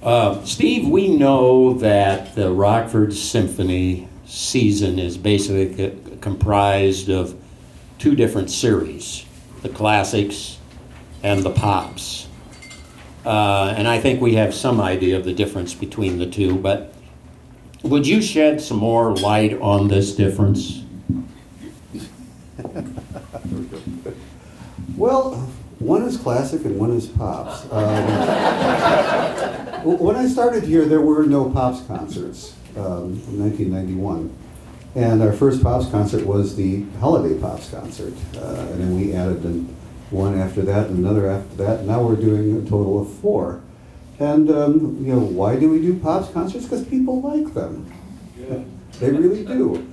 Steve, we know that the Rockford Symphony season is basically comprised of two different series, the classics and the pops. And I think we have some idea of the difference between the two, but would you shed some more light on this difference? Well, one is classic and one is pops. When I started here, there were no pops concerts in 1991. And our first pops concert was the Holiday Pops concert. And then we added one after that and another after that. And now we're doing a total of 4. And, why do we do pops concerts? Because people like them. Yeah. They really do.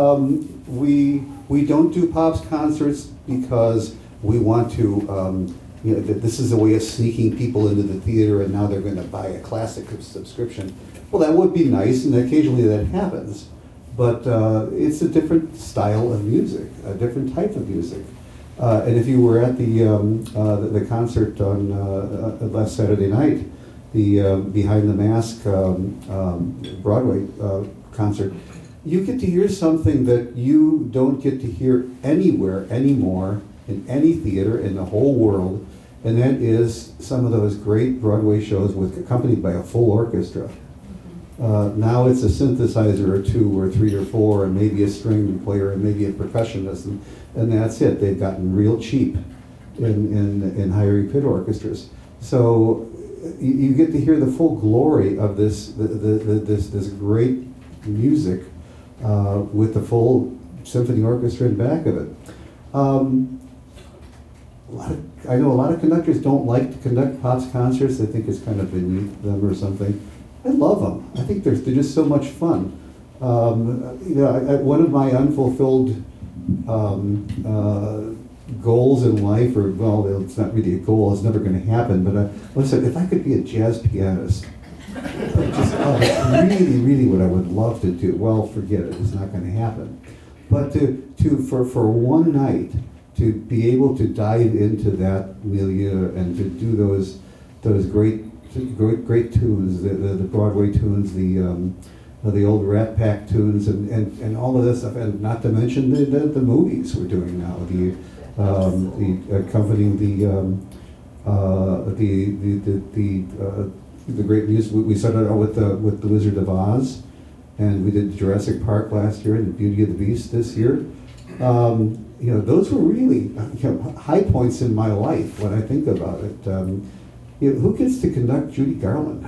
We don't do pops concerts because we want to, this is a way of sneaking people into the theater and now they're going to buy a classic subscription. Well, that would be nice, and occasionally that happens. But it's a different style of music, a different type of music. And if you were at the concert on last Saturday night, the Behind the Mask Broadway concert, you get to hear something that you don't get to hear anywhere anymore in any theater in the whole world, and that is some of those great Broadway shows accompanied by a full orchestra. Now it's a synthesizer or 2 or 3 or 4 and maybe a string player and maybe a percussionist, and that's it. They've gotten real cheap in hiring pit orchestras. So you get to hear the full glory of this great music with the full symphony orchestra in back of it. I know a lot of conductors don't like to conduct pops concerts. They think it's kind of beneath them or something. I love them. I think they're just so much fun. One of my unfulfilled goals in life, it's not really a goal, it's never going to happen, but listen, if I could be a jazz pianist, that's really, really what I would love to do. Well, forget it, it's not going to happen. But for one night, to be able to dive into that milieu and to do those great tunes, the Broadway tunes, the old Rat Pack tunes, and all of this stuff, and not to mention the movies we're doing now, the accompanying the great music. We started out with the Wizard of Oz, and we did Jurassic Park last year and the Beauty of the Beast this year. Those were really high points in my life when I think about it. Who gets to conduct Judy Garland?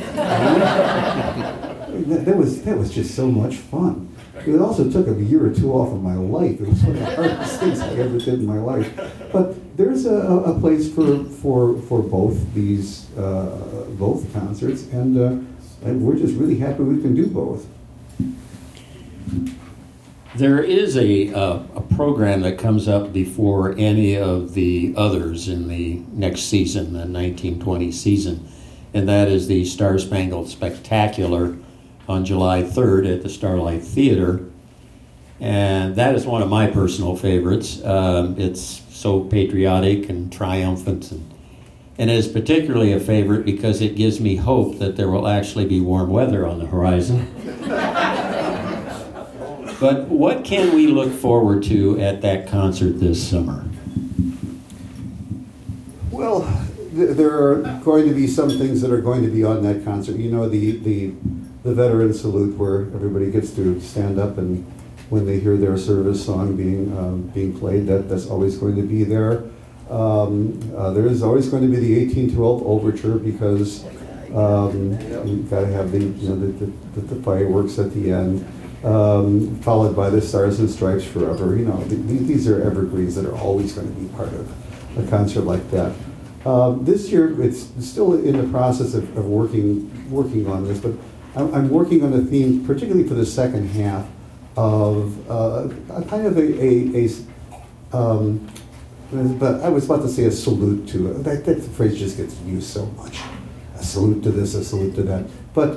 That was just so much fun. It also took a year or 2 off of my life. It was one of the hardest things I ever did in my life. But there's a place for both these both concerts, and we're just really happy we can do both. There is a program that comes up before any of the others in the next season, the 1920 season, and that is the Star Spangled Spectacular on July 3rd at the Starlight Theater. And that is one of my personal favorites. It's so patriotic and triumphant, and it is particularly a favorite because it gives me hope that there will actually be warm weather on the horizon. But what can we look forward to at that concert this summer? Well, there are going to be some things that are going to be on that concert. The veteran salute, where everybody gets to stand up and when they hear their service song being played, that's always going to be there. There is always going to be the 1812 overture because you've got to have the fireworks at the end. Followed by the Stars and Stripes Forever. These are evergreens that are always going to be part of a concert like that. This year, it's still in the process of working on this, but I'm working on a theme, particularly for the second half, of kind of but I was about to say a salute to it. That phrase just gets used so much. A salute to this, a salute to that. But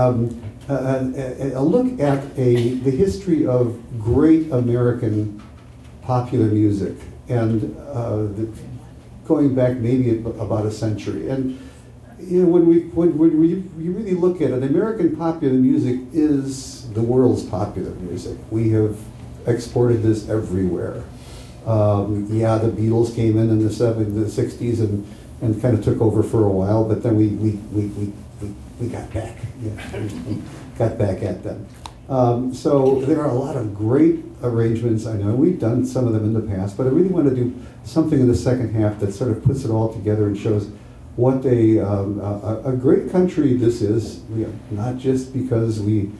a look at the history of great American popular music, and going back maybe about a century. And when you really look at it, American popular music is the world's popular music. We have exported this everywhere. The Beatles came in the 60s and kind of took over for a while, but then we got back. Yeah, we got back at them. So there are a lot of great arrangements. I know we've done some of them in the past, but I really want to do something in the second half that sort of puts it all together and shows what a great country this is. Not just because we've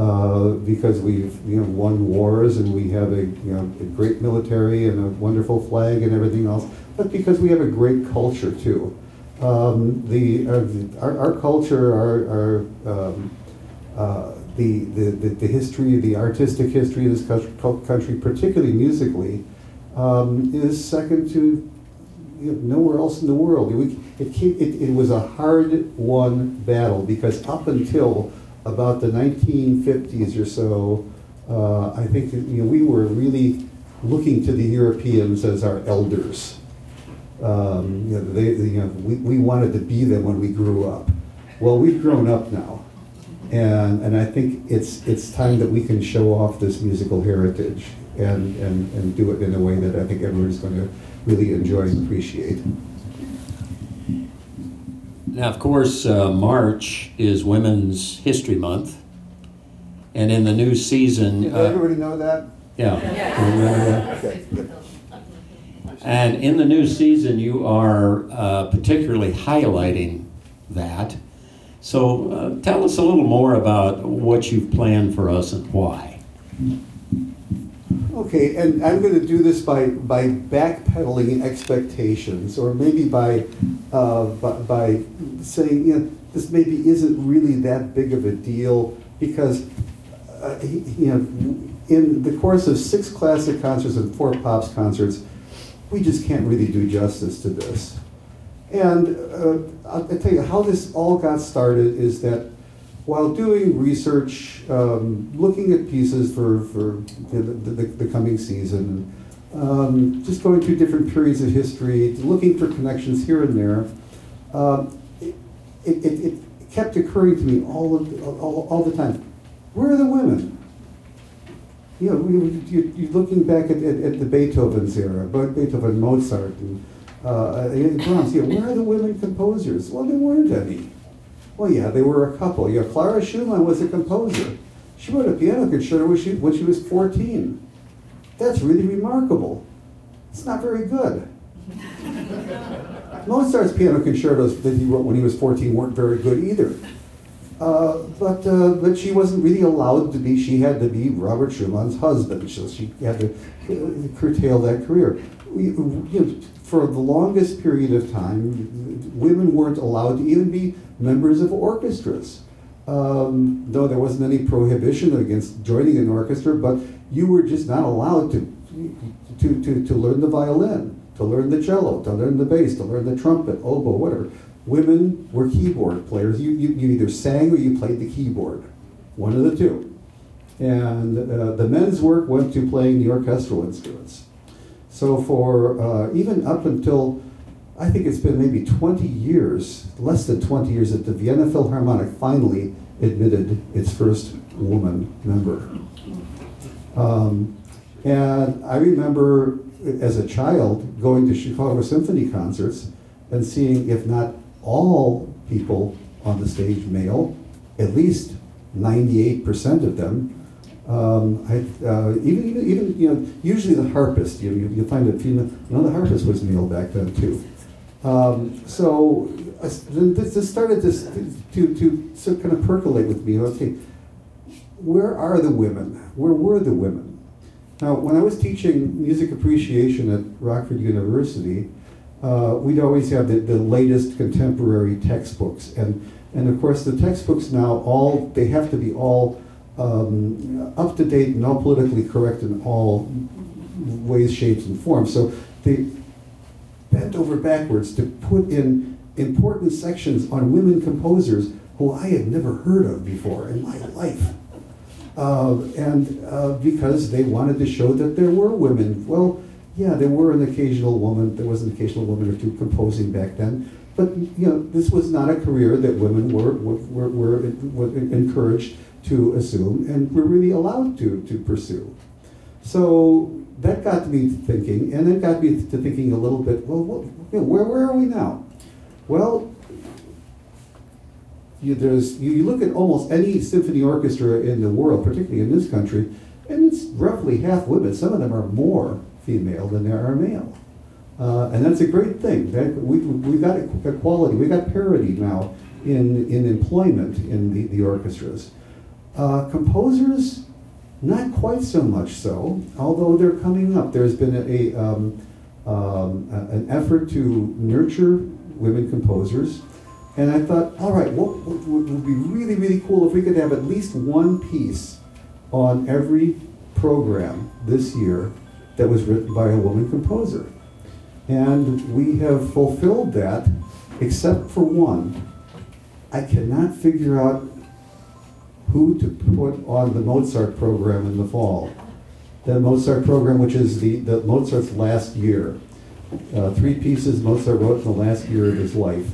won wars and we have a great military and a wonderful flag and everything else, but because we have a great culture too. Our culture, the history, the artistic history of this country, particularly musically, is second to nowhere else in the world. It was a hard-won battle because up until about the 1950s or so, I think we were really looking to the Europeans as our elders. We wanted to be them when we grew up. Well, we've grown up now. And I think it's time that we can show off this musical heritage and do it in a way that I think everyone's going to really enjoy and appreciate. Now, of course, March is Women's History Month, and in the new season... Did everybody know that? Yeah. Yes. Okay, good. And in the new season, you are particularly highlighting that. So tell us a little more about what you've planned for us and why. Okay, and I'm going to do this by backpedaling expectations, or maybe by saying, this maybe isn't really that big of a deal, because in the course of 6 classic concerts and 4 pops concerts, we just can't really do justice to this. And I'll tell you how this all got started is that while doing research, looking at pieces for the coming season, just going through different periods of history, looking for connections here and there, it kept occurring to me all the time. Where are the women? You're looking back at the Beethoven's era, Beethoven, Mozart, and Brahms. Where are the women composers? Well, there weren't any. Well, yeah, there were a couple. Clara Schumann was a composer. She wrote a piano concerto when she was 14. That's really remarkable. It's not very good. Mozart's piano concertos that he wrote when he was 14 weren't very good either. But she wasn't really allowed to be. She had to be Robert Schumann's husband, so she had to curtail that career. For the longest period of time, women weren't allowed to even be members of orchestras. Though there wasn't any prohibition against joining an orchestra, but you were just not allowed to learn the violin, to learn the cello, to learn the bass, to learn the trumpet, oboe, whatever. Women were keyboard players. You either sang or you played the keyboard, one of the two. And the men's work went to playing the orchestral instruments. So for even up until, I think it's been maybe 20 years, less than 20 years, that the Vienna Philharmonic finally admitted its first woman member. And I remember as a child going to Chicago Symphony concerts and seeing, if not all people on the stage male, at least 98% of them. Even usually the harpist, you find a female. The harpist was male back then too. So this started to sort of kind of percolate with me. Okay, where are the women? Where were the women? Now, when I was teaching music appreciation at Rockford University, we'd always have the latest contemporary textbooks, and of course the textbooks now they have to be all up to date and all politically correct in all ways, shapes, and forms. So they bent over backwards to put in important sections on women composers who I had never heard of before in my life. Because they wanted to show that there were women. Well, yeah, there were an occasional woman. There was an occasional woman or two composing back then, But this was not a career that women were encouraged to assume and were really allowed to pursue. So that got me thinking, and it got me to thinking a little bit, well, where are we now? Well, you look at almost any symphony orchestra in the world, particularly in this country, and it's roughly half women. Some of them are more female than there are male. And that's a great thing. We've got equality, we've got parity now in employment in the orchestras. Composers, not quite so much so, although they're coming up. There's been an effort to nurture women composers. And I thought, all right, what would be really, really cool if we could have at least one piece on every program this year that was written by a woman composer. And we have fulfilled that, except for one. I cannot figure out who to put on the Mozart program in the fall. The Mozart program, which is the Mozart's last year. 3 pieces Mozart wrote in the last year of his life.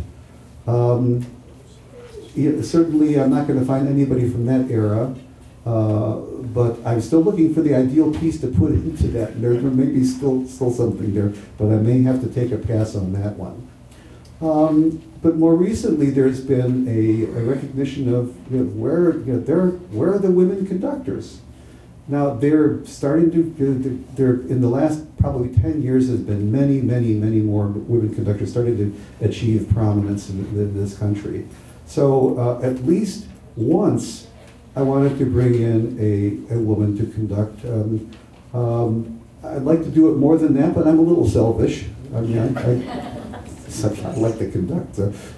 Certainly, I'm not going to find anybody from that era, but I'm still looking for the ideal piece to put into that. There may be still something there, but I may have to take a pass on that one. But more recently, there's been a recognition of where are the women conductors? Now they're starting to. They're in the last probably 10 years. There's been many more women conductors starting to achieve prominence in this country. So at least once, I wanted to bring in a woman to conduct. I'd like to do it more than that, but I'm a little selfish. I mean, I like to conduct.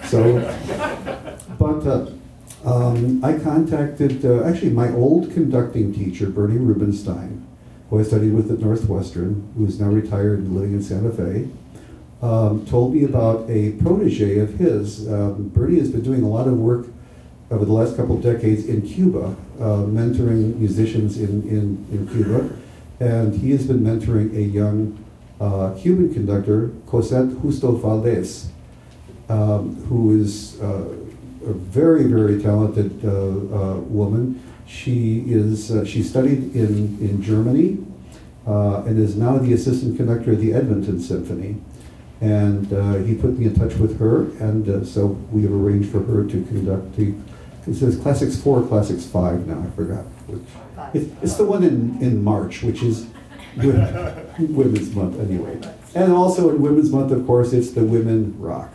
I contacted actually my old conducting teacher, Bernie Rubenstein, who I studied with at Northwestern, who's now retired and living in Santa Fe, told me about a protege of his. Bernie has been doing a lot of work over the last couple of decades in Cuba, mentoring musicians in Cuba, and he has been mentoring a young Cuban conductor, Cosette Justo Valdez, who is a very talented woman. She studied in Germany and is now the assistant conductor of the Edmonton Symphony. And he put me in touch with her, and so we have arranged for her to conduct it says Classics 4, Classics 5 now, I forgot. It's the one in March, which is Women's Month anyway. And also in Women's Month, of course, it's the Women Rock.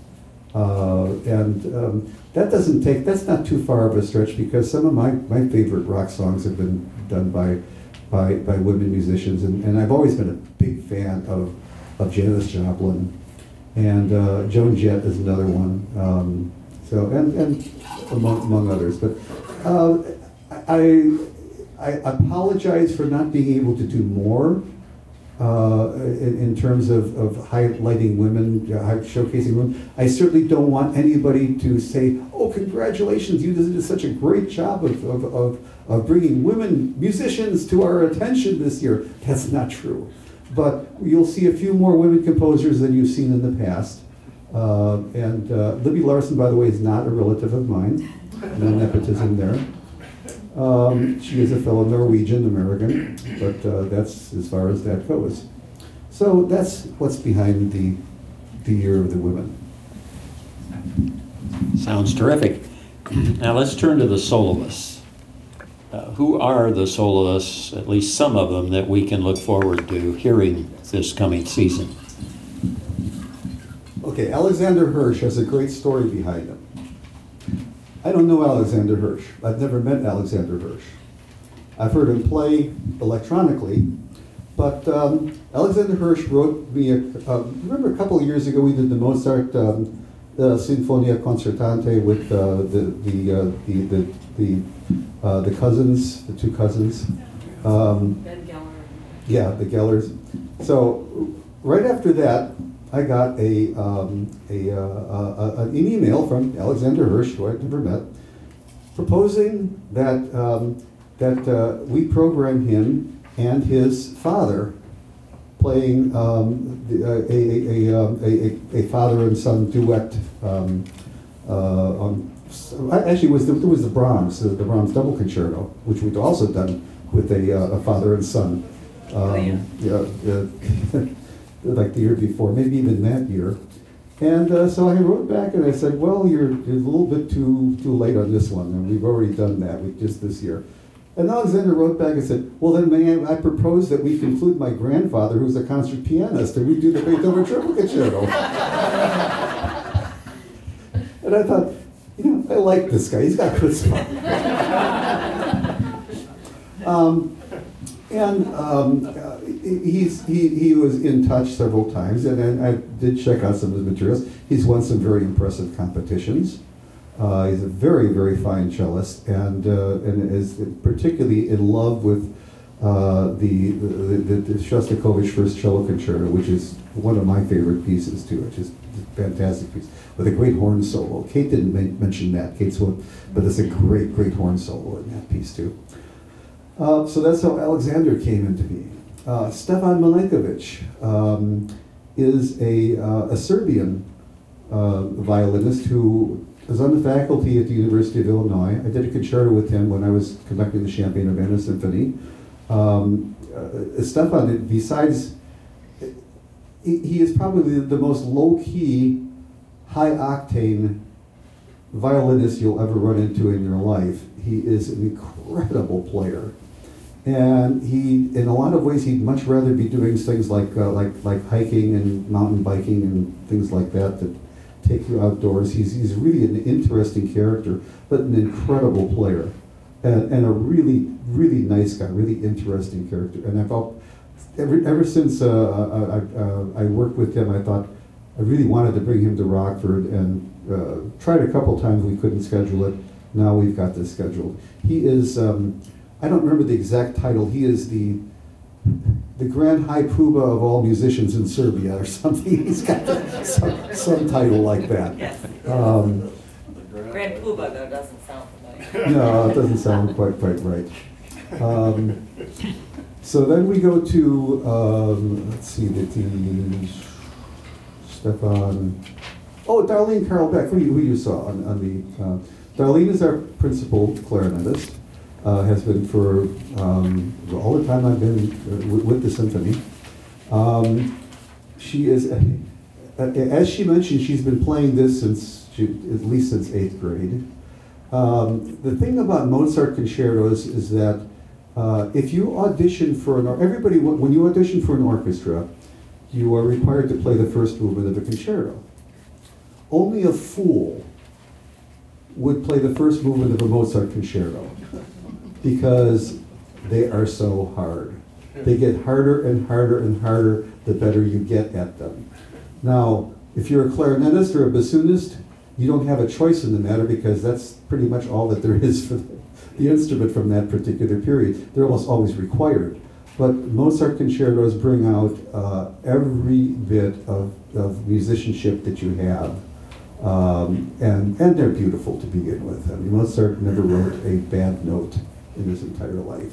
That's not too far of a stretch, because some of my favorite rock songs have been done by women musicians, and I've always been a big fan of Janis Joplin, and Joan Jett is another one. And among others, but I apologize for not being able to do more in terms of highlighting women, showcasing women. I certainly don't want anybody to say, "Oh, congratulations, you did such a great job of bringing women musicians to our attention this year." That's not true. But you'll see a few more women composers than you've seen in the past. Libby Larsen, by the way, is not a relative of mine. No nepotism there. She is a fellow Norwegian American, but that's as far as that goes. So that's what's behind the Year of the Women. Sounds terrific. Now let's turn to the soloists. Who are the soloists, at least some of them, that we can look forward to hearing this coming season? Okay, Alexander Hirsch has a great story behind him. I don't know Alexander Hirsch. I've never met Alexander Hirsch. I've heard him play electronically, but Alexander Hirsch wrote me remember a couple of years ago we did the Mozart Sinfonia Concertante with the cousins, the two cousins. Ben Geller. Yeah, the Gellers. So right after that, I got an email from Alexander Hirsch, who I'd never met, proposing that we program him and his father playing a father and son duet. Actually, it was the Brahms double concerto, which we'd also done with a father and son. Like the year before, maybe even that year. And so I wrote back and I said, well, you're a little bit too late on this one, and we've already done that just this year. And Alexander wrote back and said, well, then may I propose that we conclude my grandfather, who's a concert pianist, and we do the Beethoven Triple Concerto. And I thought, I like this guy. He's got charisma. He was in touch several times, and I did check out some of his materials. He's won some very impressive competitions. He's a very, very fine cellist, and is particularly in love with the Shostakovich First Cello Concerto, which is one of my favorite pieces too. It's just a fantastic piece with a great horn solo. Kate didn't mention that, but it's a great horn solo in that piece too. So that's how Alexander came into being. Stefan Milenkovic is a Serbian violinist who is on the faculty at the University of Illinois. I did a concerto with him when I was conducting the Champaign-Urbana Symphony. Stefan, besides, he is probably the most low-key, high-octane violinist you'll ever run into in your life. He is an incredible player. And in a lot of ways, he'd much rather be doing things like hiking and mountain biking and things like that take you outdoors. He's really an interesting character, but an incredible player, and a really, really nice guy, really interesting character. And I felt ever since I worked with him, I thought I really wanted to bring him to Rockford, and tried a couple times. We couldn't schedule it. Now we've got this scheduled. He is. I don't remember the exact title. He is the Grand High Poobah of all musicians in Serbia or something. He's got some title like that. Yes. Grand Poobah, though, doesn't sound familiar. No, it doesn't sound quite right. So then we go to, let's see, the Stefan, Darlene Carl-Beck, who you saw on the, Darlene is our principal clarinetist. Has been for all the time I've been with the symphony. She is, as she mentioned, she's been playing this at least since 8th grade. The thing about Mozart concertos is that if you audition for when you audition for an orchestra, you are required to play the first movement of the concerto. Only a fool would play the first movement of a Mozart concerto, because they are so hard. They get harder and harder and harder the better you get at them. Now, if you're a clarinetist or a bassoonist, you don't have a choice in the matter, because that's pretty much all that there is for the instrument from that particular period. They're almost always required. But Mozart concertos bring out every bit of musicianship that you have. And they're beautiful to begin with. I mean, Mozart never wrote a bad note in his entire life.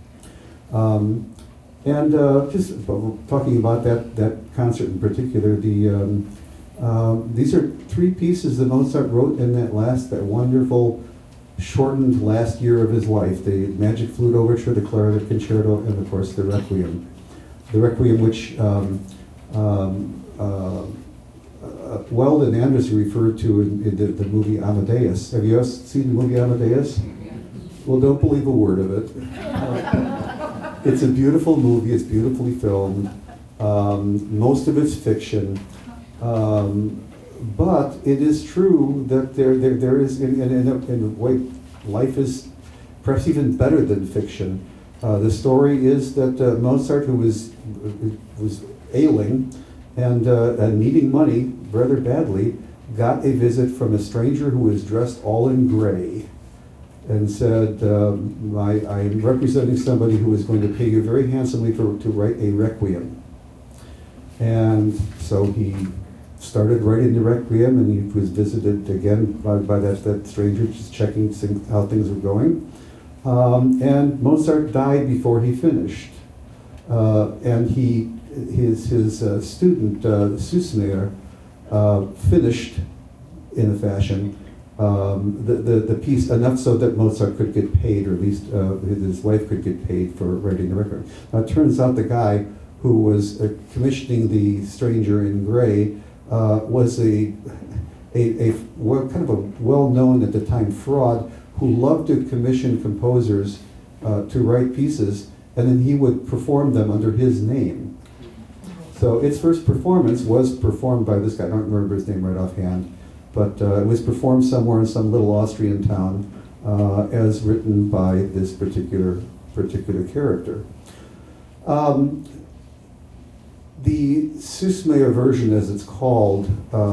Just talking about that concert in particular, these are 3 pieces that Mozart wrote in that wonderful shortened last year of his life: the Magic Flute Overture, the Clarinet Concerto, and of course the Requiem. The Requiem, which Weldon Anderson referred to in the movie Amadeus. Have you guys seen the movie Amadeus? Well, don't believe a word of it. It's a beautiful movie. It's beautifully filmed. Most of it's fiction. But it is true that there is, in a way, life is perhaps even better than fiction. The story is that Mozart, who was ailing and needing money rather badly, got a visit from a stranger who was dressed all in gray, and said, I'm representing somebody who is going to pay you very handsomely to write a requiem. And so he started writing the requiem, and he was visited again by that stranger, just checking how things were going. And Mozart died before he finished. And he his student, Süssmayr, finished in a fashion the piece enough so that Mozart could get paid, or at least his wife could get paid for writing the record. Now, it turns out the guy who was commissioning The Stranger in Grey was a kind of a well-known at the time fraud who loved to commission composers to write pieces, and then he would perform them under his name. So its first performance was performed by this guy. I don't remember his name right offhand, but it was performed somewhere in some little Austrian town as written by this particular character. The Süssmayr version, as it's called,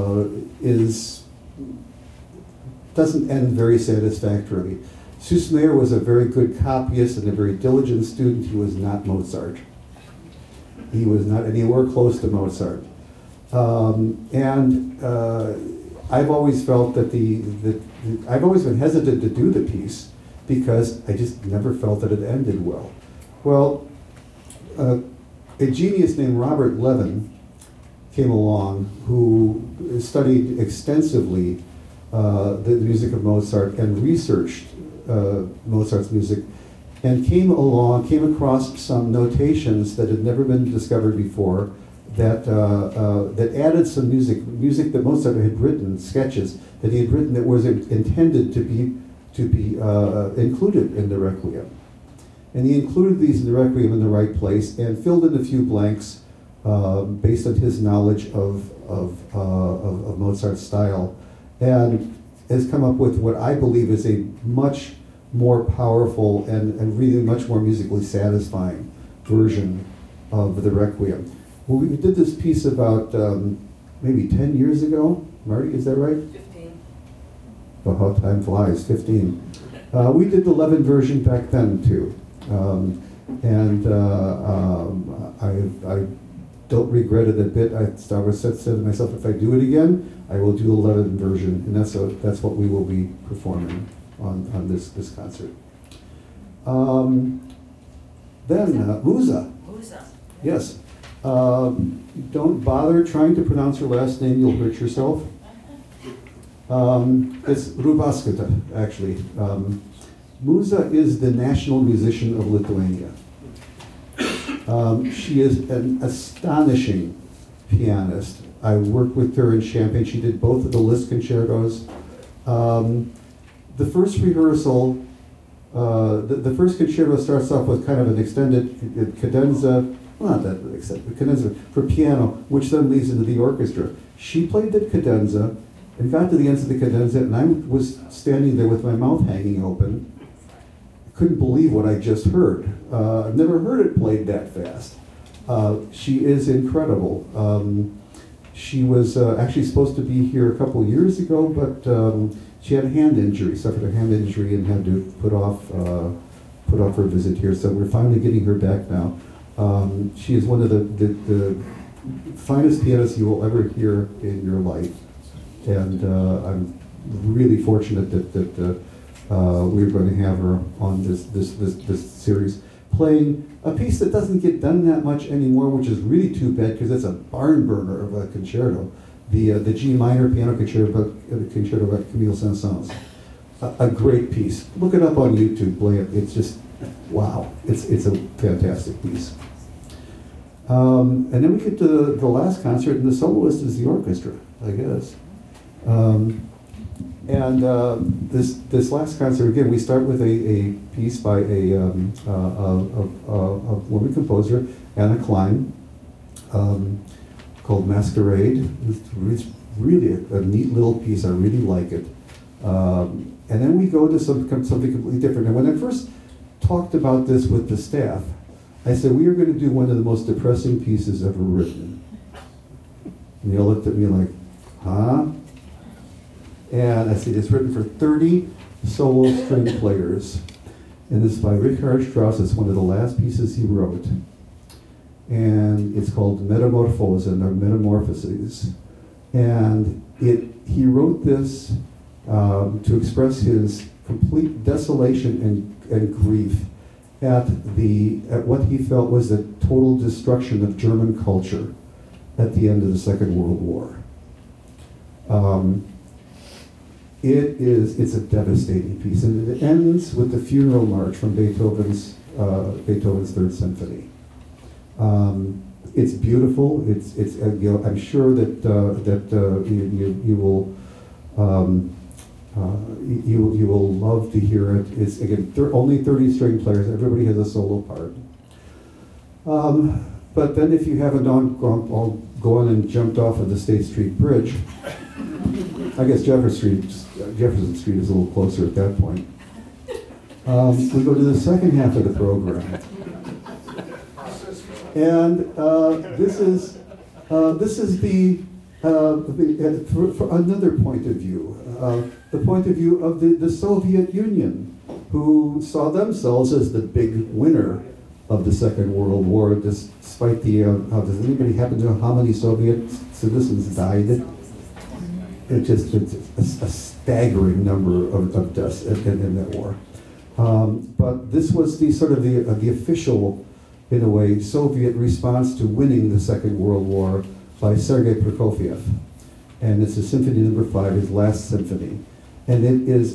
doesn't end very satisfactorily. Süssmayr was a very good copyist and a very diligent student. He was not Mozart. He was not anywhere close to Mozart. I've always felt that I've always been hesitant to do the piece because I just never felt that it ended well. Well, a genius named Robert Levin came along who studied extensively the music of Mozart and researched Mozart's music, and came across some notations that had never been discovered before that added some music that Mozart had written, sketches that he had written that was intended to be included in the Requiem. And he included these in the Requiem in the right place and filled in a few blanks based on his knowledge of Mozart's style, and has come up with what I believe is a much more powerful and really much more musically satisfying version of the Requiem. Well, we did this piece about maybe 10 years ago. Marty, is that right? 15. Oh, how time flies, 15. We did the Levin version back then, too. I don't regret it a bit. I said to myself, if I do it again, I will do the Levin version, and that's what we will be performing on this concert. Musa. Musa. Yes. Don't bother trying to pronounce her last name, you'll hurt yourself. It's Rubaskita, actually. Musa is the national musician of Lithuania. She is an astonishing pianist. I worked with her in Champaign. She did both of the Liszt concertos. The first rehearsal, the first concerto starts off with kind of an extended cadenza, well, not that extended, cadenza for piano, which then leads into the orchestra. She played the cadenza and got to the end of the cadenza, and I was standing there with my mouth hanging open. Couldn't believe what I just heard. I've never heard it played that fast. She is incredible. She was actually supposed to be here a couple years ago, but she had a hand injury, suffered a hand injury, and had to put off her visit here. So we're finally getting her back now. She is one of the finest pianists you will ever hear in your life, and I'm really fortunate that we're going to have her on this series, playing a piece that doesn't get done that much anymore, which is really too bad because it's a barn burner of a concerto, the G minor piano concerto by Camille Saint-Saëns. A great piece. Look it up on YouTube, play it. It's just, wow. It's a fantastic piece. And then we get to the last concert, and the soloist is the orchestra, I guess. This last concert, again, we start with a piece by a woman composer, Anna Klein, called Masquerade. It's really a neat little piece. I really like it. And then we go to something completely different. And when I first talked about this with the staff, I said, we are going to do one of the most depressing pieces ever written. And they all looked at me like, huh? And I said, it's written for 30 solo string players. And this is by Richard Strauss. It's one of the last pieces he wrote. And it's called Metamorphosen, or Metamorphoses. And he wrote this to express his complete desolation and grief at what he felt was the total destruction of German culture at the end of the Second World War. It's a devastating piece, and it ends with the funeral march from Beethoven's Third Symphony. It's beautiful. It's I'm sure that you will you will love to hear it. It's again only 30 string players. Everybody has a solo part. But then if you haven't gone and jumped off of the State Street Bridge, I guess Jefferson Street is a little closer at that point. We go to the second half of the program. And this is for another point of view, the point of view of the Soviet Union, who saw themselves as the big winner of the Second World War, despite the, does anybody happen to know how many Soviet citizens died? It's a staggering number of deaths in that war. But this was the sort of the official, in a way, Soviet response to winning the Second World War by Sergei Prokofiev. And it's a Symphony No. 5, his last symphony. And it is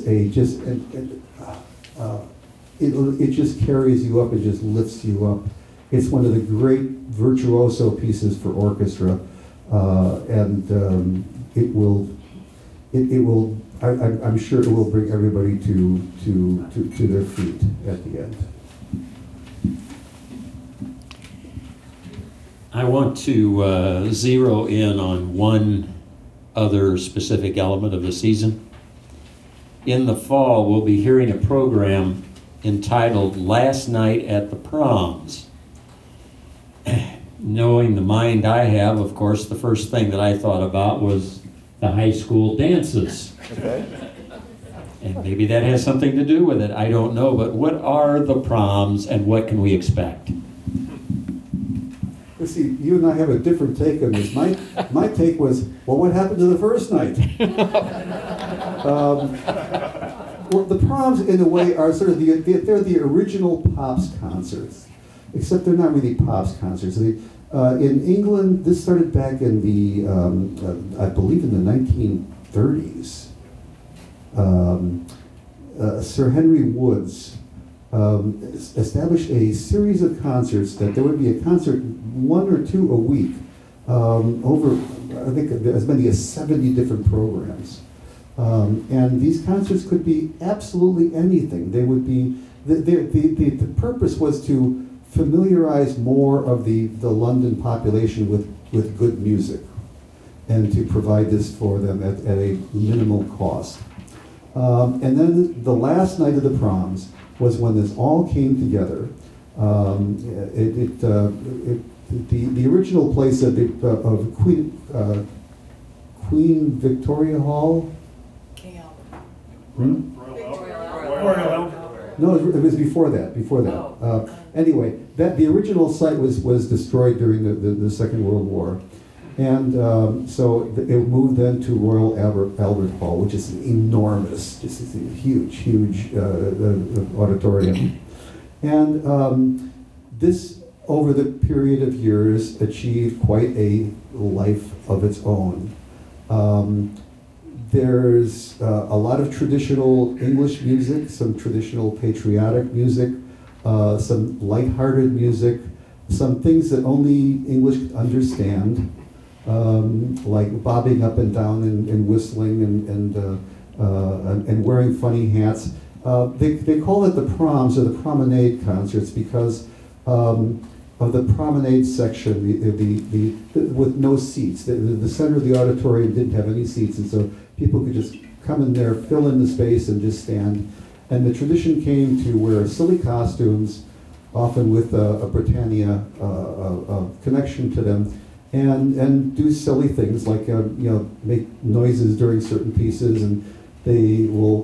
it just carries you up, it just lifts you up. It's one of the great virtuoso pieces for orchestra, and it will, I'm sure it will bring everybody to their feet at the end. I want to zero in on one other specific element of the season. In the fall, we'll be hearing a program entitled Last Night at the Proms. Knowing the mind I have, of course, the first thing that I thought about was the high school dances. Okay. And maybe that has something to do with it, I don't know, but what are the proms and what can we expect? Let's see, you and I have a different take on this. My take was, well, what happened to the first night? Well, the proms, in a way, are sort of they're the original Pops concerts, except they're not really Pops concerts. In England, this started back in the, I believe in the 1930s. Sir Henry Woods established a series of concerts that there would be a concert, one or two a week, over, I think, as many as 70 different programs. And these concerts could be absolutely anything. They would be, the purpose was to familiarize more of the London population with good music and to provide this for them at a minimal cost. And then the last night of the proms was when this all came together. The original place of Queen Victoria Hall. King Albert. Royal Albert. No, it was before that. Oh. Anyway, the original site was destroyed during the Second World War. And so it moved then to Royal Albert Hall, which is enormous, just a huge auditorium. And this, over the period of years, achieved quite a life of its own. There's a lot of traditional English music, some traditional patriotic music, some lighthearted music, some things that only English understand. Like bobbing up and down and whistling and wearing funny hats. They call it the proms or the promenade concerts because of the promenade section, with no seats. The center of the auditorium didn't have any seats, and so people could just come in there, fill in the space, and just stand. And the tradition came to wear silly costumes, often with a Britannia connection to them. And do silly things like make noises during certain pieces, and they will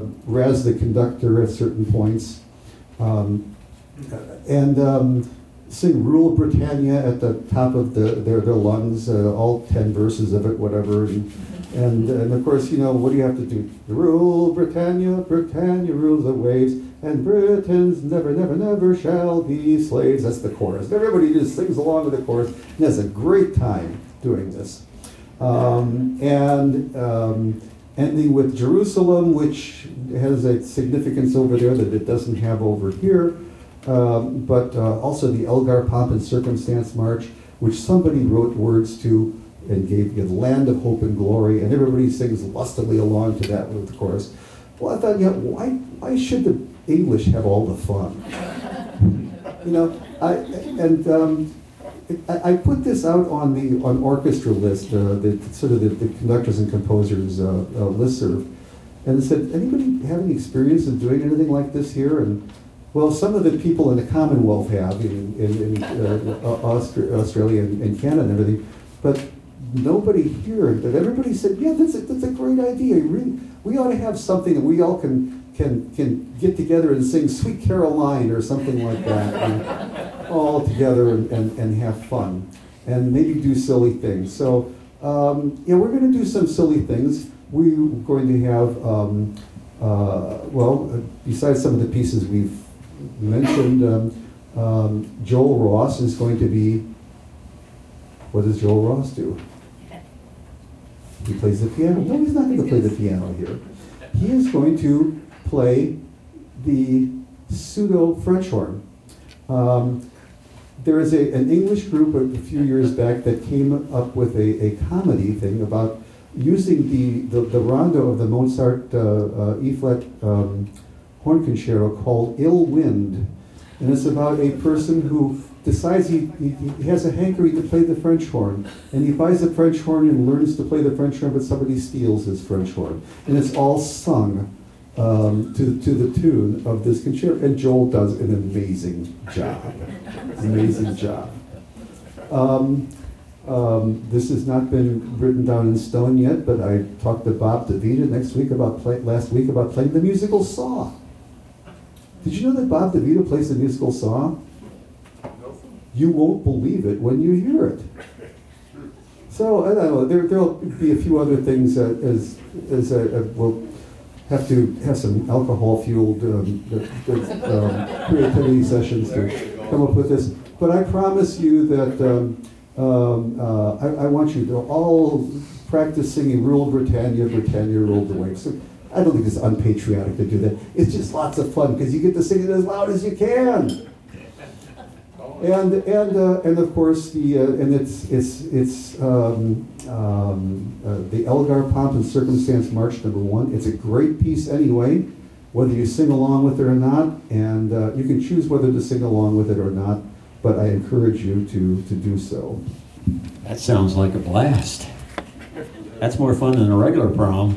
razz the conductor at certain points, sing Rule Britannia at the top of their lungs, all 10 verses of it, whatever. And of course, what do you have to do? Rule Britannia, Britannia rules the waves, and Britons never, never, never shall be slaves. That's the chorus. Everybody just sings along with the chorus and has a great time doing this. Ending with Jerusalem, which has a significance over there that it doesn't have over here, but also the Elgar Pomp and Circumstance March, which somebody wrote words to and gave you the land of hope and glory, and everybody sings lustily along to that with the chorus. Well, I thought, why should the English have all the fun? I put this out on orchestra list, the conductors and composers listserv, and said, anybody have any experience of doing anything like this here? And well, some of the people in the Commonwealth have in Australia and Canada and everything, but nobody here. But everybody said, yeah, that's a great idea. We ought to have something that we all can get together and sing Sweet Caroline or something like that. And all together and have fun and maybe do silly things. So we're going to do some silly things. We're going to have, besides some of the pieces we've mentioned, Joel Ross is going to be, what does Joel Ross do? He plays the piano. No, he's not going to play the piano here. He is going to play the pseudo French horn. There is an English group a few years back that came up with a comedy thing about using the rondo of the Mozart E-flat horn concerto called Ill Wind. And it's about a person who decides he has a hankering to play the French horn, and he buys a French horn and learns to play the French horn, but somebody steals his French horn. And it's all sung to the tune of this concerto, and Joel does an amazing job. Amazing job. This has not been written down in stone yet, but I talked to Bob DeVita last week about playing the musical Saw. Did you know that Bob DeVita plays the musical Saw? You won't believe it when you hear it. So I don't know. There'll be a few other things as we'll have to have some alcohol-fueled creativity sessions to come up with this. But I promise you that I want you to all practice singing "Rule Britannia, Britannia ruled the waves." So I don't think it's unpatriotic to do that. It's just lots of fun because you get to sing it as loud as you can. And of course the Elgar Pomp and Circumstance March #1. It's a great piece anyway, whether you sing along with it or not, and you can choose whether to sing along with it or not. But I encourage you to do so. That sounds like a blast. That's more fun than a regular prom.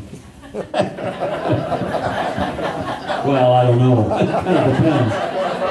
Well, I don't know. It kind of depends.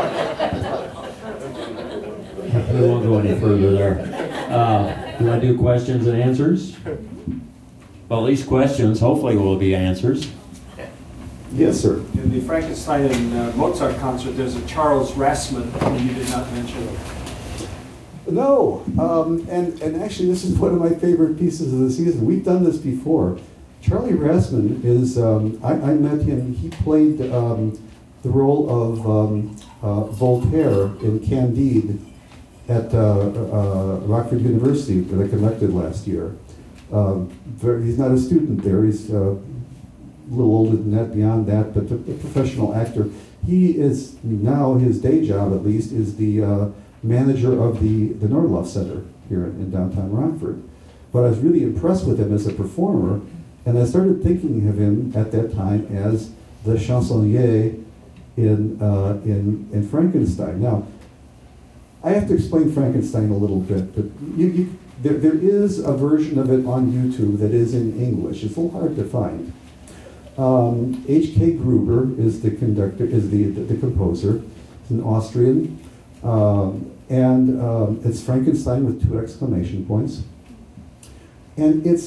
We won't go any further there. Do I do questions and answers? Well, at least questions. Hopefully will be answers. Yes, sir. In the Frankenstein and Mozart concert, there's a Charles Rassmann whom you did not mention. No, and actually this is one of my favorite pieces of the season. We've done this before. Charlie Rassmann is, I met him, he played the role of Voltaire in Candide at Rockford University that I conducted last year. He's not a student there, he's a little older than that, beyond that, but a professional actor. He is now, his day job at least, is the manager of the Nordloff Center here in downtown Rockford. But I was really impressed with him as a performer, and I started thinking of him at that time as the chansonnier in Frankenstein. Now, I have to explain Frankenstein a little bit, but there is a version of it on YouTube that is in English. It's a little hard to find. H.K. Gruber is the conductor, is the composer. He's an Austrian, and it's Frankenstein with 2 exclamation points. And it's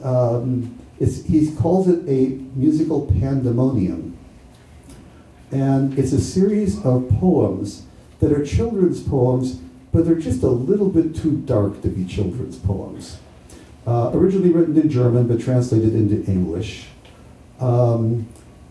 he calls it a musical pandemonium, and it's a series of poems that are children's poems but they're just a little bit too dark to be children's poems. Originally written in German, but translated into English. And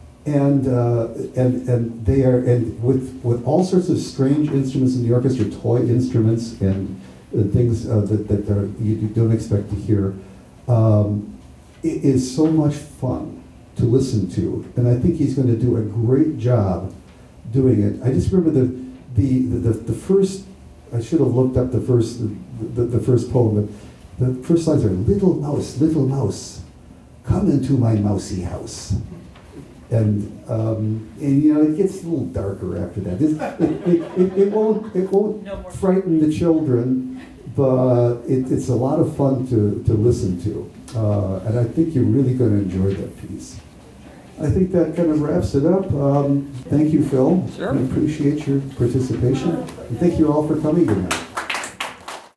they are, and with all sorts of strange instruments in the orchestra, toy instruments and things that are, you don't expect to hear. It is so much fun to listen to, and I think he's going to do a great job doing it. I just remember the first. I should have looked up the first poem. But the first lines are little mouse, come into my mousy house. And you know, it gets a little darker after that. It won't frighten the children, but it's a lot of fun to listen to. And I think you're really going to enjoy that piece. I think that kind of wraps it up. Thank you, Phil. Sure. I appreciate your participation. And thank you all for coming tonight.